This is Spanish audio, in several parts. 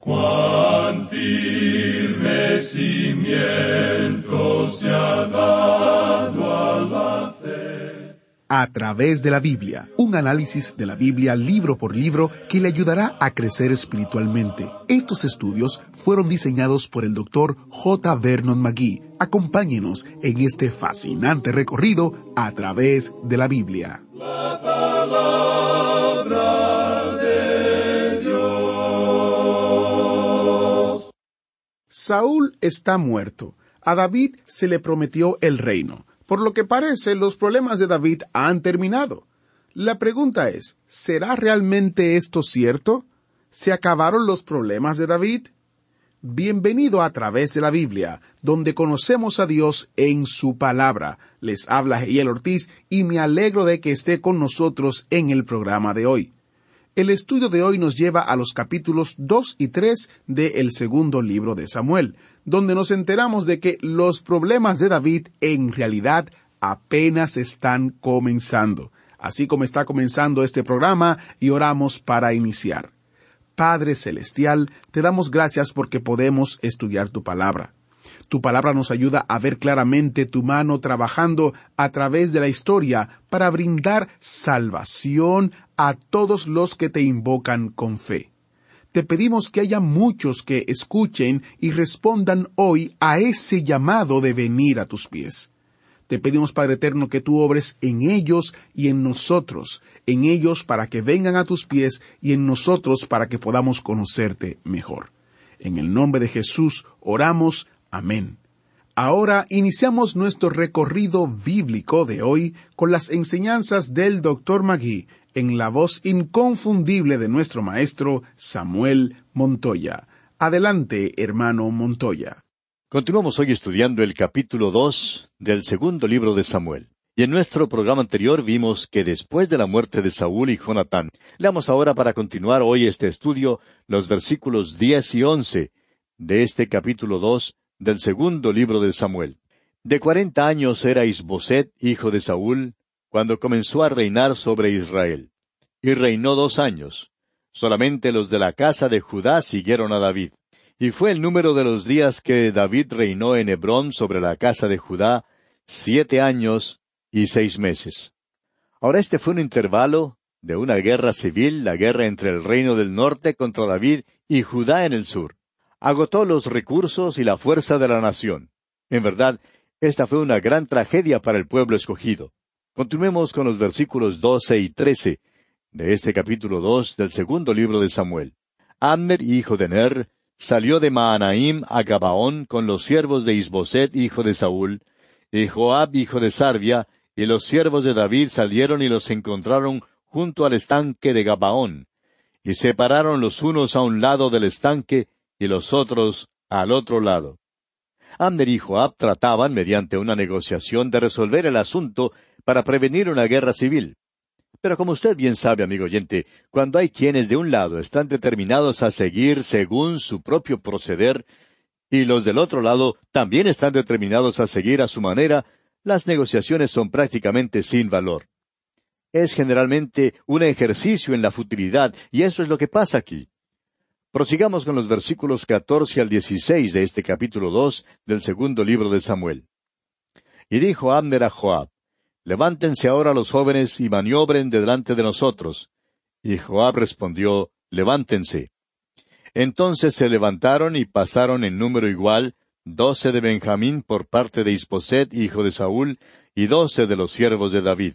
Cuán firme cimiento se ha dado a la fe. A través de la Biblia, un análisis de la Biblia libro por libro que le ayudará a crecer espiritualmente. Estos estudios fueron diseñados por el Dr. J. Vernon McGee. Acompáñenos en este fascinante recorrido a través de la Biblia. La palabra de Dios. Saúl está muerto. A David se le prometió el reino. Por lo que parece, los problemas de David han terminado. La pregunta es, ¿será realmente esto cierto? ¿Se acabaron los problemas de David? Bienvenido a través de la Biblia, donde conocemos a Dios en su palabra. Les habla Jehiel Ortiz y me alegro de que esté con nosotros en el programa de hoy. El estudio de hoy nos lleva a los capítulos 2 y 3 del segundo libro de Samuel, donde nos enteramos de que los problemas de David en realidad apenas están comenzando, así como está comenzando este programa, y oramos para iniciar. Padre Celestial, te damos gracias porque podemos estudiar tu palabra. Tu palabra nos ayuda a ver claramente tu mano trabajando a través de la historia para brindar salvación a todos los que te invocan con fe. Te pedimos que haya muchos que escuchen y respondan hoy a ese llamado de venir a tus pies. Te pedimos, Padre Eterno, que tú obres en ellos y en nosotros, en ellos para que vengan a tus pies y en nosotros para que podamos conocerte mejor. En el nombre de Jesús oramos. Amén. Ahora iniciamos nuestro recorrido bíblico de hoy con las enseñanzas del Dr. McGee en la voz inconfundible de nuestro maestro Samuel Montoya. Adelante, hermano Montoya. Continuamos hoy estudiando el capítulo 2 del segundo libro de Samuel. Y en nuestro programa anterior vimos que después de la muerte de Saúl y Jonatán, leamos ahora para continuar hoy este estudio los versículos 10 y 11 de este capítulo 2 del segundo libro de Samuel. De 40 años era Isboset, hijo de Saúl, cuando comenzó a reinar sobre Israel. Y reinó 2 años. Solamente los de la casa de Judá siguieron a David. Y fue el número de los días que David reinó en Hebrón sobre la casa de Judá 7 años y 6 meses. Ahora este fue un intervalo de una guerra civil, la guerra entre el reino del norte contra David y Judá en el sur. Agotó los recursos y la fuerza de la nación. En verdad, esta fue una gran tragedia para el pueblo escogido. Continuemos con los versículos 12 y 13 de este capítulo 2 del segundo libro de Samuel. Abner, hijo de Ner, salió de Mahanaim a Gabaón con los siervos de Isboset, hijo de Saúl, y Joab, hijo de Sarvia, y los siervos de David salieron y los encontraron junto al estanque de Gabaón, y se pararon los unos a un lado del estanque y los otros al otro lado. Abner y Joab trataban, mediante una negociación, de resolver el asunto para prevenir una guerra civil. Pero como usted bien sabe, amigo oyente, cuando hay quienes de un lado están determinados a seguir según su propio proceder, y los del otro lado también están determinados a seguir a su manera, las negociaciones son prácticamente sin valor. Es generalmente un ejercicio en la futilidad, y eso es lo que pasa aquí. Prosigamos con los versículos 14 al 16 de este capítulo 2 del segundo libro de Samuel. Y dijo Abner a Joab: Levántense ahora los jóvenes y maniobren delante de nosotros. Y Joab respondió: Levántense. Entonces se levantaron y pasaron en número igual 12 de Benjamín por parte de Isboset, hijo de Saúl, y 12 de los siervos de David.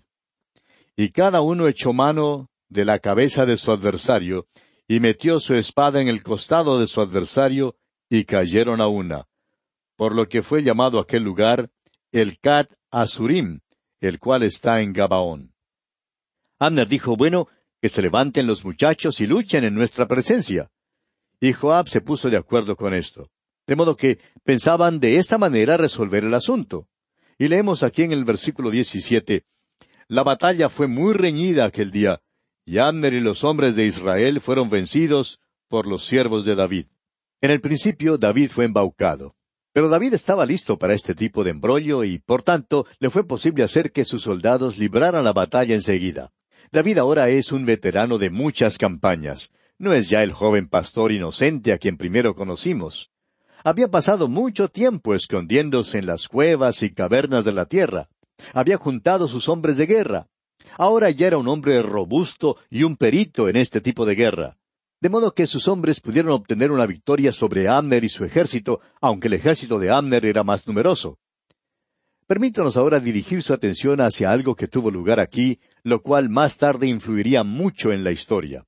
Y cada uno echó mano de la cabeza de su adversario, y metió su espada en el costado de su adversario, y cayeron a una. Por lo que fue llamado aquel lugar el Cat Asurim, el cual está en Gabaón. Abner dijo: Bueno, que se levanten los muchachos y luchen en nuestra presencia. Y Joab se puso de acuerdo con esto. De modo que pensaban de esta manera resolver el asunto. Y leemos aquí en el versículo 17, La batalla fue muy reñida aquel día, y Abner y los hombres de Israel fueron vencidos por los siervos de David. En el principio David fue embaucado. Pero David estaba listo para este tipo de embrollo y, por tanto, le fue posible hacer que sus soldados libraran la batalla enseguida. David ahora es un veterano de muchas campañas. No es ya el joven pastor inocente a quien primero conocimos. Había pasado mucho tiempo escondiéndose en las cuevas y cavernas de la tierra. Había juntado sus hombres de guerra. Ahora ya era un hombre robusto y un perito en este tipo de guerra. De modo que sus hombres pudieron obtener una victoria sobre Abner y su ejército, aunque el ejército de Abner era más numeroso. Permítanos ahora dirigir su atención hacia algo que tuvo lugar aquí, lo cual más tarde influiría mucho en la historia.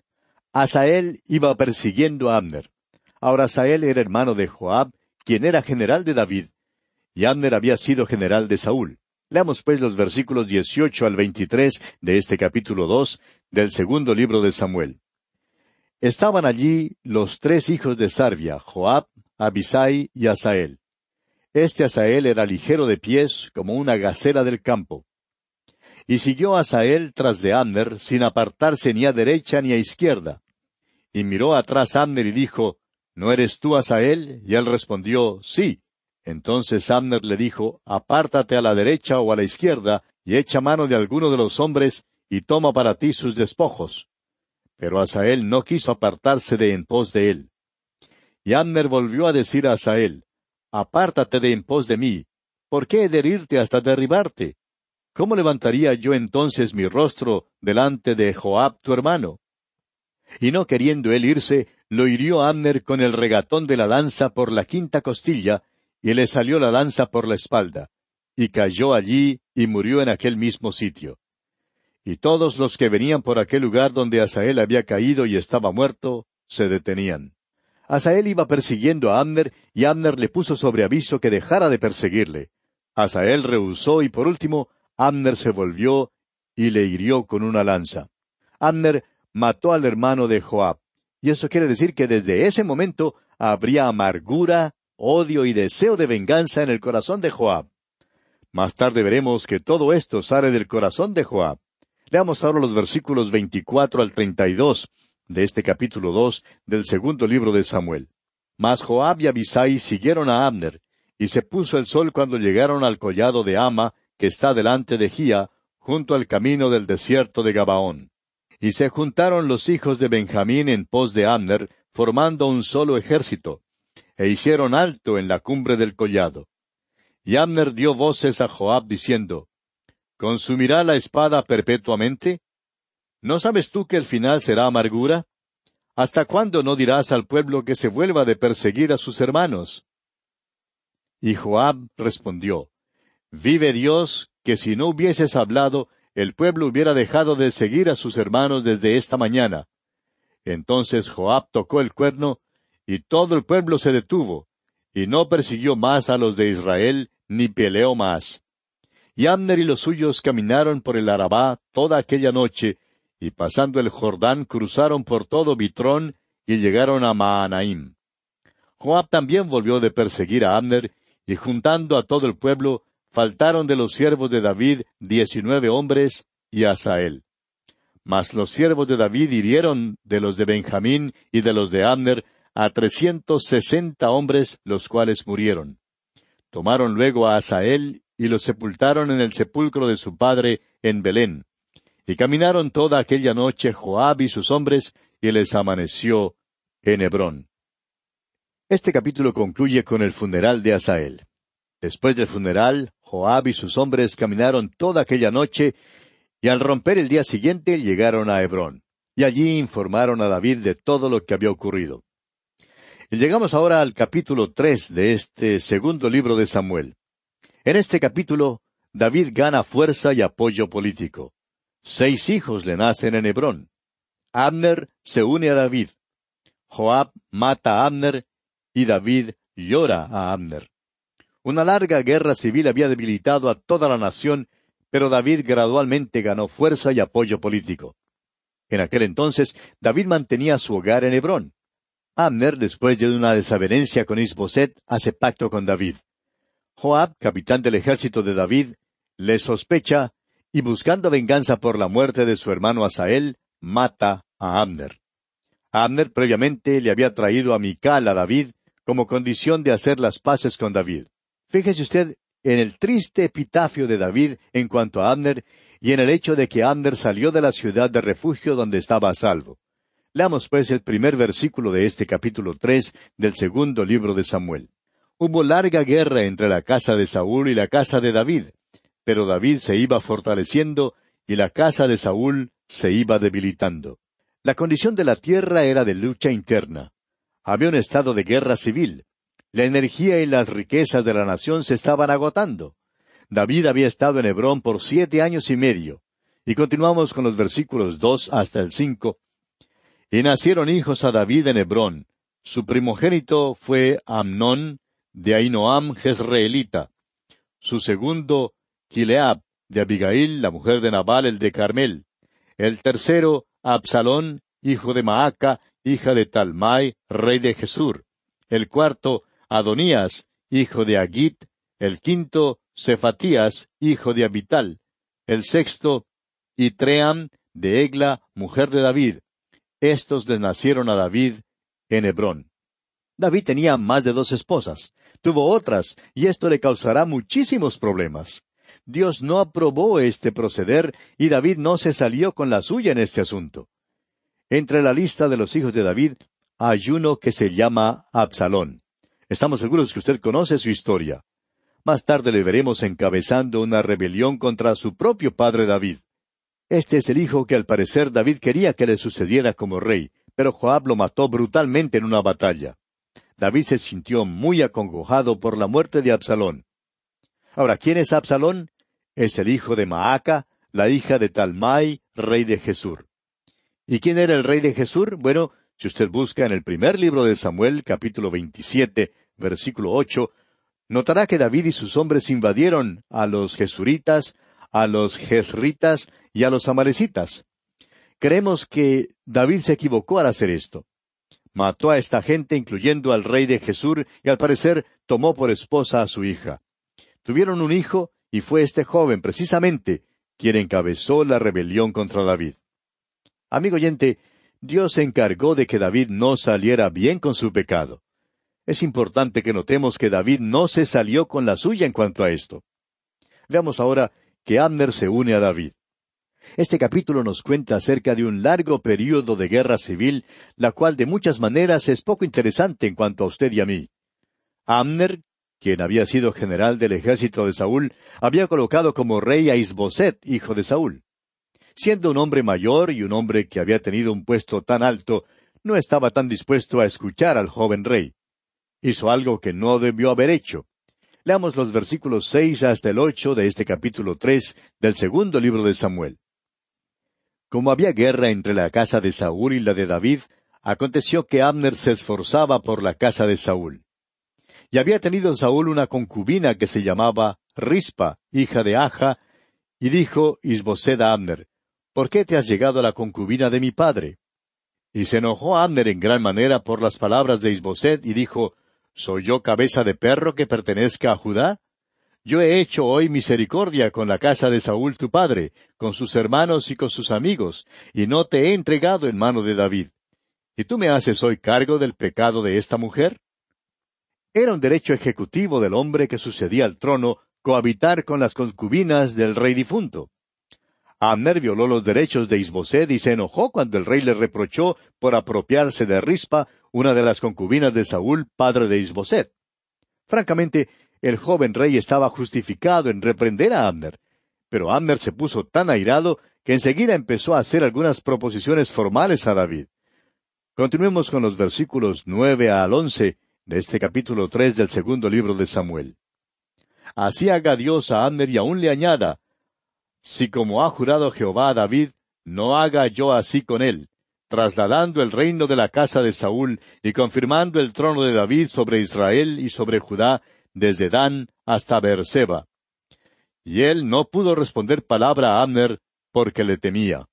Asael iba persiguiendo a Abner. Ahora Asael era hermano de Joab, quien era general de David, y Abner había sido general de Saúl. Leamos pues los versículos 18 al 23 de este capítulo 2 del segundo libro de Samuel. Estaban allí los tres hijos de Sarvia, Joab, Abisai y Asael. Este Asael era ligero de pies, como una gacela del campo. Y siguió Asael tras de Abner, sin apartarse ni a derecha ni a izquierda. Y miró atrás Abner y dijo, ¿No eres tú Asael? Y él respondió, sí. Entonces Abner le dijo, apártate a la derecha o a la izquierda, y echa mano de alguno de los hombres, y toma para ti sus despojos. Pero Asael no quiso apartarse de en pos de él. Y Abner volvió a decir a Asael, apártate de en pos de mí, ¿por qué he de herirte hasta derribarte? ¿Cómo levantaría yo entonces mi rostro delante de Joab tu hermano? Y no queriendo él irse, lo hirió Abner con el regatón de la lanza por la quinta costilla, y le salió la lanza por la espalda, y cayó allí y murió en aquel mismo sitio. Y todos los que venían por aquel lugar donde Asael había caído y estaba muerto, se detenían. Asael iba persiguiendo a Abner, y Abner le puso sobre aviso que dejara de perseguirle. Asael rehusó, y por último, Abner se volvió y le hirió con una lanza. Abner mató al hermano de Joab, y eso quiere decir que desde ese momento habría amargura, odio y deseo de venganza en el corazón de Joab. Más tarde veremos que todo esto sale del corazón de Joab. Leamos ahora los versículos 24 al 32 de este capítulo 2 del segundo libro de Samuel. Mas Joab y Abisai siguieron a Abner, y se puso el sol cuando llegaron al collado de Ama, que está delante de Gía, junto al camino del desierto de Gabaón. Y se juntaron los hijos de Benjamín en pos de Abner, formando un solo ejército, e hicieron alto en la cumbre del collado. Y Abner dio voces a Joab diciendo, ¿Consumirá la espada perpetuamente? ¿No sabes tú que el final será amargura? ¿Hasta cuándo no dirás al pueblo que se vuelva de perseguir a sus hermanos? Y Joab respondió, Vive Dios, que si no hubieses hablado, el pueblo hubiera dejado de seguir a sus hermanos desde esta mañana. Entonces Joab tocó el cuerno, y todo el pueblo se detuvo, y no persiguió más a los de Israel, ni peleó más. Y Abner y los suyos caminaron por el Arabá toda aquella noche, y pasando el Jordán cruzaron por todo Bitrón, y llegaron a Mahanaim. Joab también volvió de perseguir a Abner, y juntando a todo el pueblo, faltaron de los siervos de David 19 hombres, y Asael. Mas los siervos de David hirieron de los de Benjamín y de los de Abner a 360 hombres, los cuales murieron. Tomaron luego a Asael, y lo sepultaron en el sepulcro de su padre en Belén. Y caminaron toda aquella noche Joab y sus hombres, y les amaneció en Hebrón. Este capítulo concluye con el funeral de Asael. Después del funeral, Joab y sus hombres caminaron toda aquella noche, y al romper el día siguiente llegaron a Hebrón. Y allí informaron a David de todo lo que había ocurrido. Y llegamos ahora al capítulo 3 de este segundo libro de Samuel. En este capítulo, David gana fuerza y apoyo político. 6 hijos le nacen en Hebrón. Abner se une a David. Joab mata a Abner, y David llora a Abner. Una larga guerra civil había debilitado a toda la nación, pero David gradualmente ganó fuerza y apoyo político. En aquel entonces, David mantenía su hogar en Hebrón. Abner, después de una desavenencia con Isboset, hace pacto con David. Joab, capitán del ejército de David, le sospecha, y buscando venganza por la muerte de su hermano Asael, mata a Abner. Abner previamente le había traído a Mical a David como condición de hacer las paces con David. Fíjese usted en el triste epitafio de David en cuanto a Abner, y en el hecho de que Abner salió de la ciudad de refugio donde estaba a salvo. Leamos pues el primer versículo de este capítulo 3 del segundo libro de Samuel. Hubo larga guerra entre la casa de Saúl y la casa de David, pero David se iba fortaleciendo y la casa de Saúl se iba debilitando. La condición de la tierra era de lucha interna. Había un estado de guerra civil. La energía y las riquezas de la nación se estaban agotando. David había estado en Hebrón por 7 años y medio. Y continuamos con los versículos 2 hasta el 5. Y nacieron hijos a David en Hebrón. Su primogénito fue Amnón, de Ahinoam Jezreelita. Su segundo, Kileab, de Abigail, la mujer de Nabal el de Carmel. El tercero, Absalón, hijo de Maaca, hija de Talmai, rey de Gesur. El cuarto, Adonías, hijo de Agit. El quinto, Cefatías, hijo de Abital. El sexto, Itream, de Egla, mujer de David. Estos le nacieron a David en Hebrón. David tenía más de 2 esposas. Tuvo otras, y esto le causará muchísimos problemas. Dios no aprobó este proceder, y David no se salió con la suya en este asunto. Entre la lista de los hijos de David hay uno que se llama Absalón. Estamos seguros que usted conoce su historia. Más tarde le veremos encabezando una rebelión contra su propio padre David. Este es el hijo que al parecer David quería que le sucediera como rey, pero Joab lo mató brutalmente en una batalla. David se sintió muy acongojado por la muerte de Absalón. Ahora, ¿quién es Absalón? Es el hijo de Maaca, la hija de Talmai, rey de Gesur. ¿Y quién era el rey de Gesur? Bueno, si usted busca en el primer libro de Samuel, capítulo 27, versículo 8, notará que David y sus hombres invadieron a los Gesuritas, a los Jezritas y a los Amalecitas. Creemos que David se equivocó al hacer esto. Mató a esta gente, incluyendo al rey de Gesur, y al parecer tomó por esposa a su hija. Tuvieron un hijo, y fue este joven, precisamente, quien encabezó la rebelión contra David. Amigo oyente, Dios se encargó de que David no saliera bien con su pecado. Es importante que notemos que David no se salió con la suya en cuanto a esto. Veamos ahora que Abner se une a David. Este capítulo nos cuenta acerca de un largo período de guerra civil, la cual de muchas maneras es poco interesante en cuanto a usted y a mí. Abner, quien había sido general del ejército de Saúl, había colocado como rey a Isboset, hijo de Saúl. Siendo un hombre mayor y un hombre que había tenido un puesto tan alto, no estaba tan dispuesto a escuchar al joven rey. Hizo algo que no debió haber hecho. Leamos los versículos 6 hasta el 8 de este capítulo 3 del segundo libro de Samuel. Como había guerra entre la casa de Saúl y la de David, aconteció que Abner se esforzaba por la casa de Saúl. Y había tenido Saúl una concubina que se llamaba Rispa, hija de Aja, y dijo Isboset a Abner, ¿por qué te has llegado a la concubina de mi padre? Y se enojó Abner en gran manera por las palabras de Isboset, y dijo, ¿soy yo cabeza de perro que pertenezca a Judá? Yo he hecho hoy misericordia con la casa de Saúl tu padre, con sus hermanos y con sus amigos, y no te he entregado en mano de David. ¿Y tú me haces hoy cargo del pecado de esta mujer? Era un derecho ejecutivo del hombre que sucedía al trono cohabitar con las concubinas del rey difunto. Abner violó los derechos de Isboset y se enojó cuando el rey le reprochó por apropiarse de Rispa, una de las concubinas de Saúl, padre de Isboset. Francamente, el joven rey estaba justificado en reprender a Abner, pero Abner se puso tan airado que enseguida empezó a hacer algunas proposiciones formales a David. Continuemos con los versículos 9 al 11 de este capítulo 3 del segundo libro de Samuel. Así haga Dios a Abner y aún le añada, si como ha jurado Jehová a David, no haga yo así con él, trasladando el reino de la casa de Saúl y confirmando el trono de David sobre Israel y sobre Judá, desde Dan hasta Beerseba. Y él no pudo responder palabra a Abner porque le temía.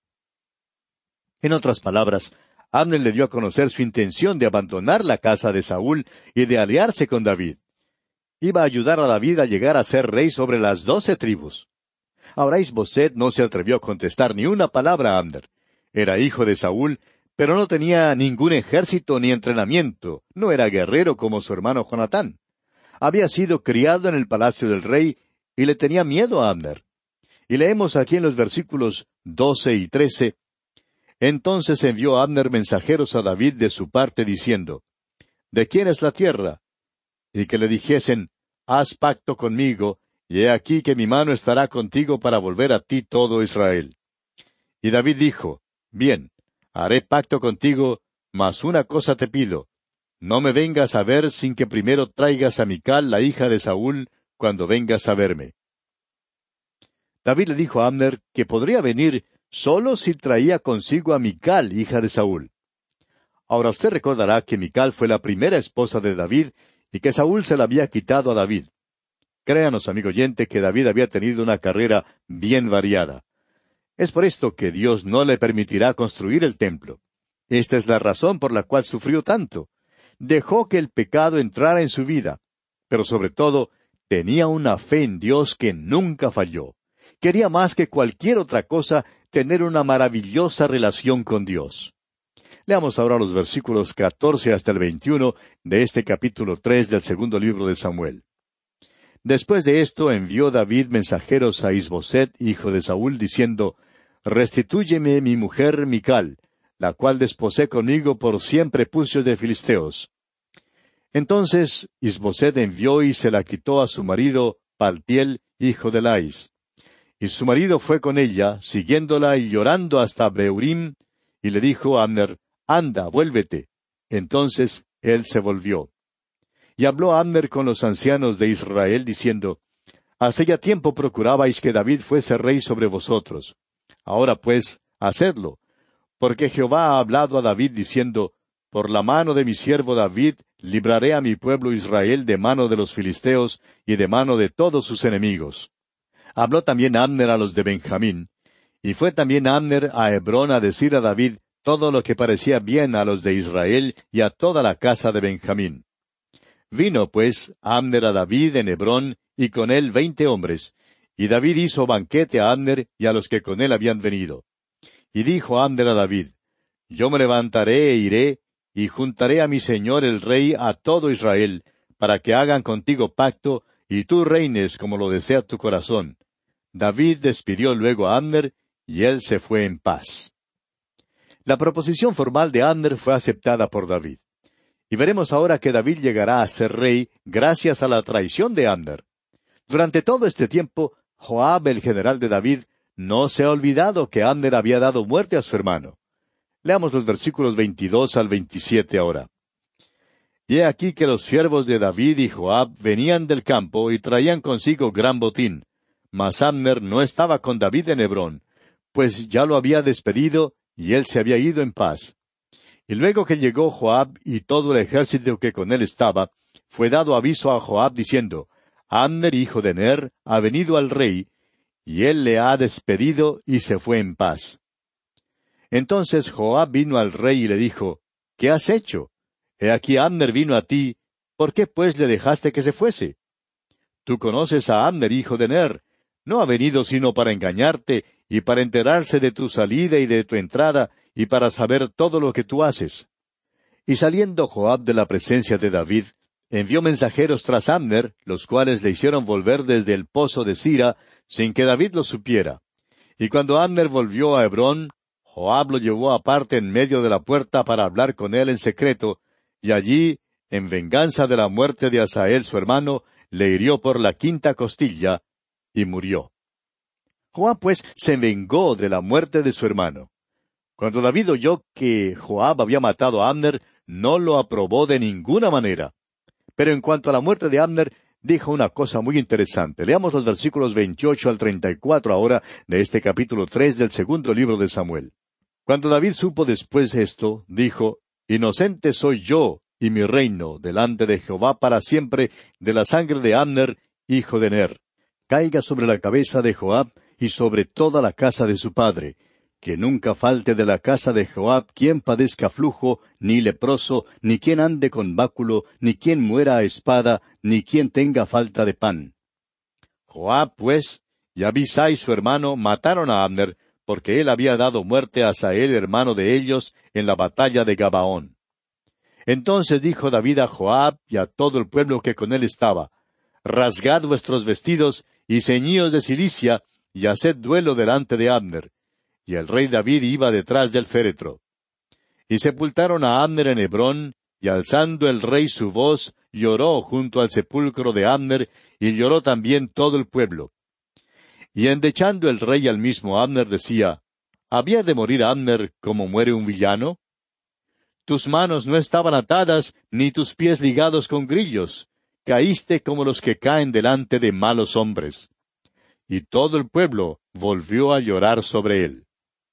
En otras palabras, Abner le dio a conocer su intención de abandonar la casa de Saúl y de aliarse con David. Iba a ayudar a David a llegar a ser rey sobre las 12 tribus. Ahora Isboset no se atrevió a contestar ni una palabra a Abner. Era hijo de Saúl, pero no tenía ningún ejército ni entrenamiento, no era guerrero como su hermano Jonatán. Había sido criado en el palacio del rey y le tenía miedo a Abner. Y leemos aquí en los versículos 12 y 13, Entonces envió Abner mensajeros a David de su parte, diciendo, ¿De quién es la tierra? Y que le dijesen, Haz pacto conmigo, y he aquí que mi mano estará contigo para volver a ti todo Israel. Y David dijo, Bien, haré pacto contigo, mas una cosa te pido, no me vengas a ver sin que primero traigas a Mical, la hija de Saúl, cuando vengas a verme. David le dijo a Abner que podría venir solo si traía consigo a Mical, hija de Saúl. Ahora usted recordará que Mical fue la primera esposa de David y que Saúl se la había quitado a David. Créanos, amigo oyente, que David había tenido una carrera bien variada. Es por esto que Dios no le permitirá construir el templo. Esta es la razón por la cual sufrió tanto. Dejó que el pecado entrara en su vida, pero sobre todo, tenía una fe en Dios que nunca falló. Quería más que cualquier otra cosa tener una maravillosa relación con Dios. Leamos ahora los versículos 14 hasta el 21 de este capítulo 3 del segundo libro de Samuel. Después de esto envió David mensajeros a Isboset, hijo de Saúl, diciendo, Restitúyeme mi mujer Mical, la cual desposé conmigo por 100 prepucios de filisteos. Entonces Isboset envió y se la quitó a su marido Paltiel, hijo de Lais. Y su marido fue con ella, siguiéndola y llorando hasta Beurim, y le dijo a Abner, Anda, vuélvete. Entonces él se volvió. Y habló Abner con los ancianos de Israel, diciendo, Hace ya tiempo procurabais que David fuese rey sobre vosotros. Ahora pues, hacedlo, porque Jehová ha hablado a David, diciendo, Por la mano de mi siervo David libraré a mi pueblo Israel de mano de los filisteos y de mano de todos sus enemigos. Habló también Abner a los de Benjamín, y fue también Abner a Hebrón a decir a David todo lo que parecía bien a los de Israel y a toda la casa de Benjamín. Vino, pues, Abner a David en Hebrón, y con él 20 hombres, y David hizo banquete a Abner y a los que con él habían venido. Y dijo Abner a David, Yo me levantaré e iré, y juntaré a mi señor el rey a todo Israel, para que hagan contigo pacto, y tú reines como lo desea tu corazón. David despidió luego a Abner, y él se fue en paz. La proposición formal de Abner fue aceptada por David. Y veremos ahora que David llegará a ser rey gracias a la traición de Abner. Durante todo este tiempo, Joab, el general de David, no se ha olvidado que Abner había dado muerte a su hermano. Leamos los versículos 22 al 27 ahora. Y he aquí que los siervos de David y Joab venían del campo y traían consigo gran botín. Mas Abner no estaba con David en Hebrón, pues ya lo había despedido y él se había ido en paz. Y luego que llegó Joab y todo el ejército que con él estaba, fue dado aviso a Joab diciendo, Abner, hijo de Ner, ha venido al rey, y él le ha despedido y se fue en paz. Entonces Joab vino al rey y le dijo, ¿Qué has hecho? He aquí Abner vino a ti, ¿por qué pues le dejaste que se fuese? Tú conoces a Abner, hijo de Ner, no ha venido sino para engañarte, y para enterarse de tu salida y de tu entrada, y para saber todo lo que tú haces. Y saliendo Joab de la presencia de David, envió mensajeros tras Abner, los cuales le hicieron volver desde el pozo de Sira, sin que David lo supiera. Y cuando Abner volvió a Hebrón, Joab lo llevó aparte en medio de la puerta para hablar con él en secreto, y allí, en venganza de la muerte de Asael su hermano, le hirió por la 5ª costilla, y murió. Joab pues se vengó de la muerte de su hermano. Cuando David oyó que Joab había matado a Abner, no lo aprobó de ninguna manera. Pero en cuanto a la muerte de Abner, dijo una cosa muy interesante. Leamos los versículos 28 al 34 ahora de este capítulo 3 del segundo libro de Samuel. Cuando David supo después esto, dijo, Inocente soy yo y mi reino delante de Jehová para siempre de la sangre de Abner, hijo de Ner. Caiga sobre la cabeza de Joab y sobre toda la casa de su padre, que nunca falte de la casa de Joab quien padezca flujo, ni leproso, ni quien ande con báculo, ni quien muera a espada, ni quien tenga falta de pan. Joab, pues, y Abisai su hermano mataron a Abner, porque él había dado muerte a Asael, hermano de ellos, en la batalla de Gabaón. Entonces dijo David a Joab y a todo el pueblo que con él estaba, Rasgad vuestros vestidos y ceñíos de cilicia, y haced duelo delante de Abner. y el rey David iba detrás del féretro. Y sepultaron a Abner en Hebrón, y alzando el rey su voz, lloró junto al sepulcro de Abner, y lloró también todo el pueblo. Y endechando el rey al mismo Abner decía, ¿había de morir Abner como muere un villano? Tus manos no estaban atadas, ni tus pies ligados con grillos. Caíste como los que caen delante de malos hombres. Y todo el pueblo volvió a llorar sobre él.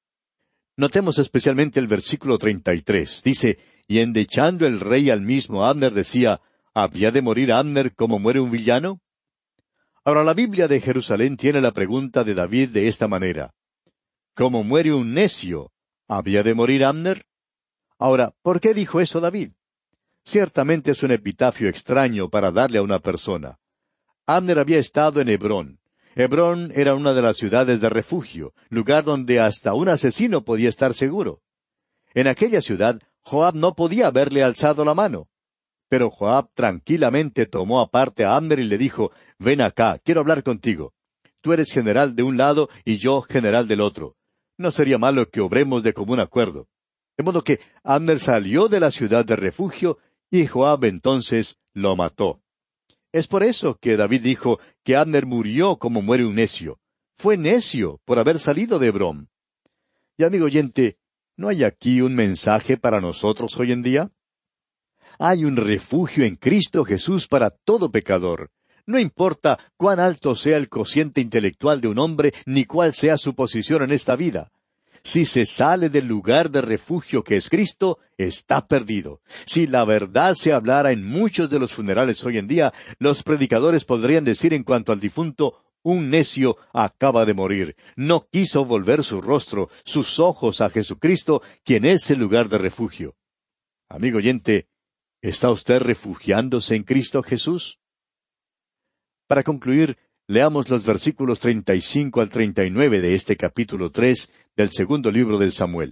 Notemos especialmente el versículo 33. Dice, y endechando el rey al mismo Abner decía, ¿había de morir Abner como muere un villano? Ahora la Biblia de Jerusalén tiene la pregunta de David de esta manera. ¿Cómo muere un necio? ¿Había de morir Abner? Ahora, ¿por qué dijo eso David? Ciertamente es un epitafio extraño para darle a una persona. Abner había estado en Hebrón. Hebrón era una de las ciudades de refugio, lugar donde hasta un asesino podía estar seguro. En aquella ciudad, Joab no podía haberle alzado la mano. Pero Joab tranquilamente tomó aparte a Abner y le dijo, ven acá, quiero hablar contigo. Tú eres general de un lado y yo general del otro. No sería malo que obremos de común acuerdo. De modo que Abner salió de la ciudad de refugio y Joab entonces lo mató. Es por eso que David dijo que Abner murió como muere un necio. Fue necio por haber salido de Hebrón. Y amigo oyente, ¿no hay aquí un mensaje para nosotros hoy en día? Hay un refugio en Cristo Jesús para todo pecador. No importa cuán alto sea el cociente intelectual de un hombre, ni cuál sea su posición en esta vida. Si se sale del lugar de refugio que es Cristo, está perdido. Si la verdad se hablara en muchos de los funerales hoy en día, los predicadores podrían decir en cuanto al difunto, un necio acaba de morir. No quiso volver su rostro, sus ojos a Jesucristo, quien es el lugar de refugio. Amigo oyente, ¿está usted refugiándose en Cristo Jesús? Para concluir, leamos los versículos 35 al 39 de este capítulo 3 del segundo libro de Samuel.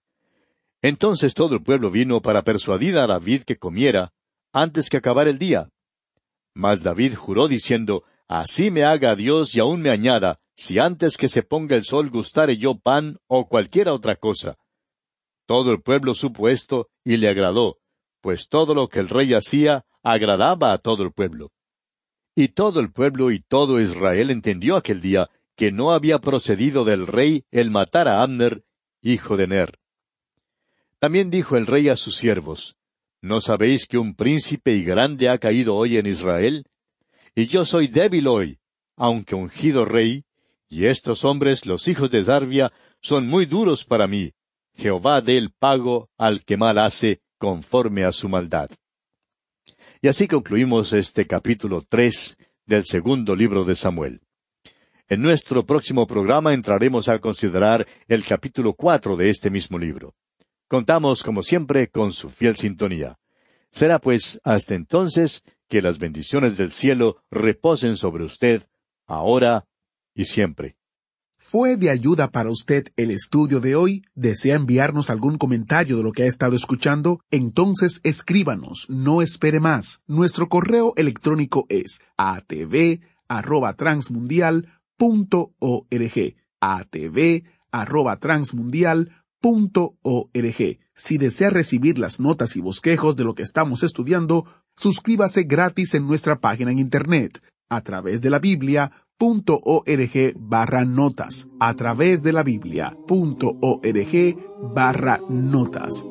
Entonces todo el pueblo vino para persuadir a David que comiera, antes que acabara el día. Mas David juró diciendo, así me haga Dios y aún me añada, si antes que se ponga el sol gustare yo pan o cualquiera otra cosa. Todo el pueblo supo esto y le agradó, pues todo lo que el rey hacía agradaba a todo el pueblo. Y todo el pueblo y todo Israel entendió aquel día que no había procedido del rey el matar a Abner, hijo de Ner. También dijo el rey a sus siervos, ¿no sabéis que un príncipe y grande ha caído hoy en Israel? Y yo soy débil hoy, aunque ungido rey, y estos hombres, los hijos de Sarvia, son muy duros para mí. Jehová dé el pago al que mal hace, conforme a su maldad. Y así concluimos este capítulo 3 del segundo libro de Samuel. En nuestro próximo programa entraremos a considerar el capítulo 4 de este mismo libro. Contamos, como siempre, con su fiel sintonía. Será pues hasta entonces que las bendiciones del cielo reposen sobre usted, ahora y siempre. ¿Fue de ayuda para usted el estudio de hoy? ¿Desea enviarnos algún comentario de lo que ha estado escuchando? Entonces escríbanos, no espere más. Nuestro correo electrónico es atv@transmundial.org. atv@transmundial.org. Si desea recibir las notas y bosquejos de lo que estamos estudiando, suscríbase gratis en nuestra página en Internet, a través de la Biblia.org/notas, a través de la Biblia.org/notas.